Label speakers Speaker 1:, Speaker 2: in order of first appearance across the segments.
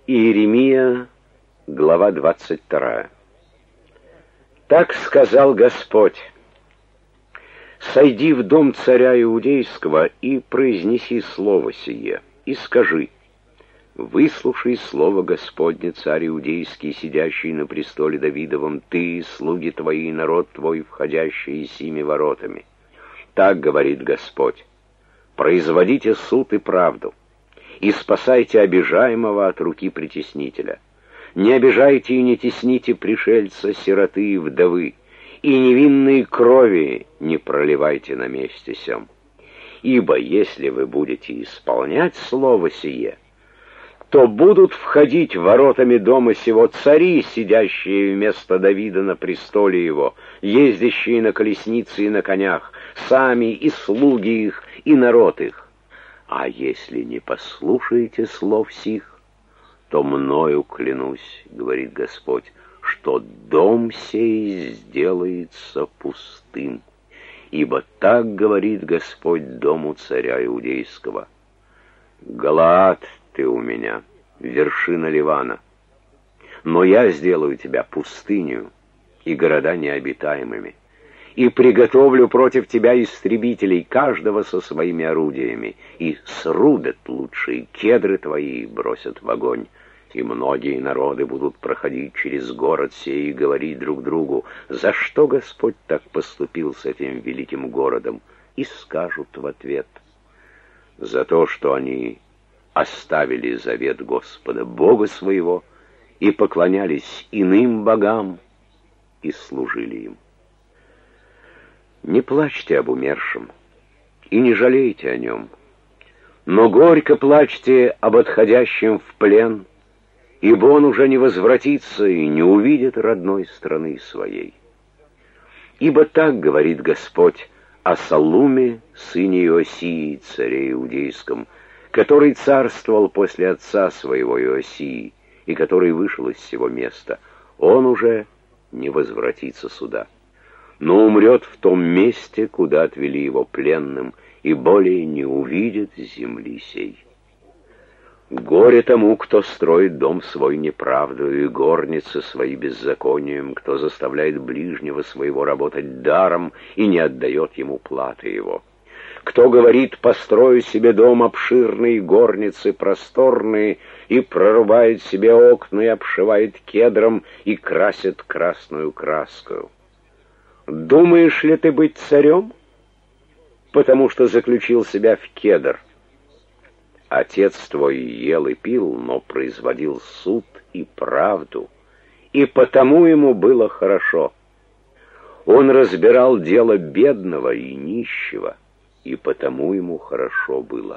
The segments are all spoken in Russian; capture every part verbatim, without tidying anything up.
Speaker 1: Иеремия, глава двадцать вторая. Так сказал Господь: «Сойди в дом царя Иудейского и произнеси слово сие, и скажи: выслушай слово Господне, царь Иудейский, сидящий на престоле Давидовом, ты, слуги твои, народ твой, входящий сими воротами. Так говорит Господь: производите суд и правду, и спасайте обижаемого от руки притеснителя. Не обижайте и не тесните пришельца, сироты и вдовы, и невинные крови не проливайте на месте сем. Ибо если вы будете исполнять слово сие, то будут входить воротами дома сего цари, сидящие вместо Давида на престоле его, ездящие на колеснице и на конях, сами и слуги их, и народ их. А если не послушаете слов сих, то мною клянусь, говорит Господь, что дом сей сделается пустым. Ибо так говорит Господь дому царя Иудейского: Галаад ты у меня, вершина Ливана, но я сделаю тебя пустынью и города необитаемыми, и приготовлю против тебя истребителей, каждого со своими орудиями, и срубят лучшие кедры твои и бросят в огонь. И многие народы будут проходить через город сей и говорить друг другу: за что Господь так поступил с этим великим городом? И скажут в ответ: за то, что они оставили завет Господа Бога своего и поклонялись иным богам и служили им. Не плачьте об умершем и не жалейте о нем, но горько плачьте об отходящем в плен, ибо он уже не возвратится и не увидит родной страны своей. Ибо так говорит Господь о Саллуме, сыне Иосии, царе Иудейском, который царствовал после отца своего Иосии и который вышел из сего места. Он уже не возвратится сюда, но умрет в том месте, куда отвели его пленным, и более не увидит земли сей. Горе тому, кто строит дом свой неправдою и горницы свои беззаконием, кто заставляет ближнего своего работать даром и не отдает ему платы его. Кто говорит: построю себе дом обширный, горницы просторные, и прорубает себе окна, и обшивает кедром, и красит красную краскою. Думаешь ли ты быть царем, потому что заключил себя в кедр? Отец твой ел и пил, но производил суд и правду, и потому ему было хорошо. Он разбирал дело бедного и нищего, и потому ему хорошо было.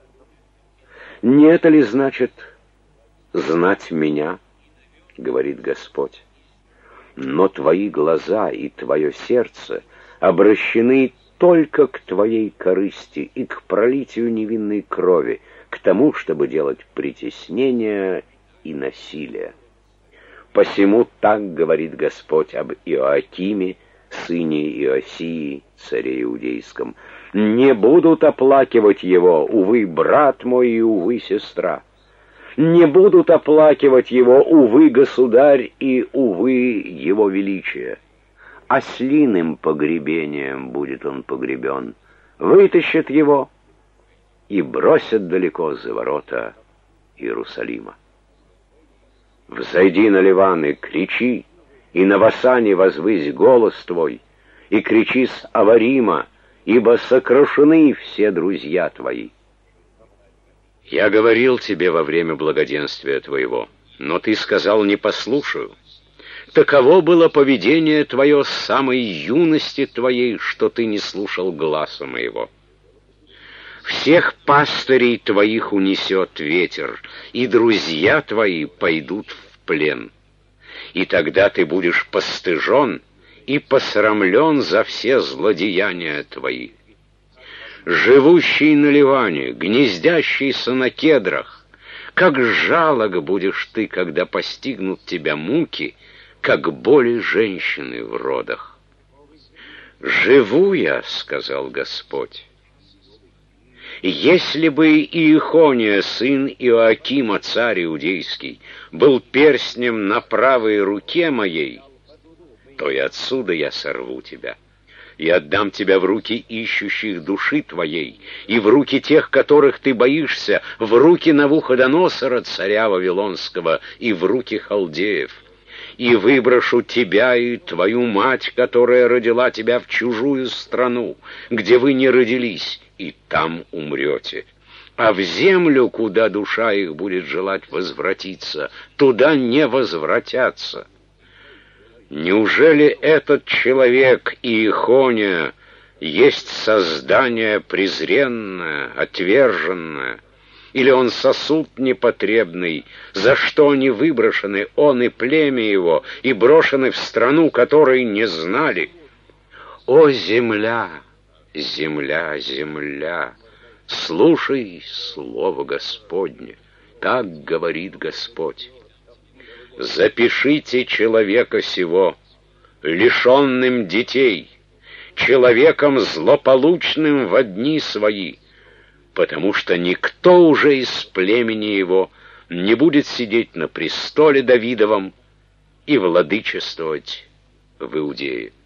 Speaker 1: Не это ли значит знать меня, говорит Господь? Но твои глаза и твое сердце обращены только к твоей корысти и к пролитию невинной крови, к тому, чтобы делать притеснение и насилие. Посему так говорит Господь об Иоакиме, сыне Иосии, царе Иудейском: не будут оплакивать его, увы, брат мой и увы, сестра. Не будут оплакивать его, увы, государь и увы, его величие. Ослиным погребением будет он погребен. Вытащат его и бросят далеко за ворота Иерусалима. Взойди на Ливан и кричи, и на Васане возвысь голос твой, и кричи с Аварима, ибо сокрушены все друзья твои. Я говорил тебе во время благоденствия твоего, но ты сказал: не послушаю. Таково было поведение твое с самой юности твоей, что ты не слушал гласа моего. Всех пастырей твоих унесет ветер, и друзья твои пойдут в плен. И тогда ты будешь постыжен и посрамлен за все злодеяния твои. Живущий на Ливане, гнездящийся на кедрах, как жалок будешь ты, когда постигнут тебя муки, как боли женщины в родах. «Живу я, — сказал Господь, Если бы Иехония, сын Иоакима, царь иудейский, был перстнем на правой руке моей, то и отсюда я сорву тебя, и отдам тебя в руки ищущих души твоей, и в руки тех, которых ты боишься, в руки Навуходоносора, царя Вавилонского, и в руки халдеев. И выброшу тебя и твою мать, которая родила тебя, в чужую страну, где вы не родились, и там умрете. А в землю, куда душа их будет желать возвратиться, туда не возвратятся. Неужели этот человек, Иехония, есть создание презренное, отверженное? Или он сосуд непотребный, за что они выброшены, он и племя его, и брошены в страну, которой не знали? О, земля, земля, земля, слушай слово Господне, так говорит Господь. Запишите человека сего, лишенным детей, человеком злополучным во дни свои, потому что никто уже из племени его не будет сидеть на престоле Давидовом и владычествовать в Иудее.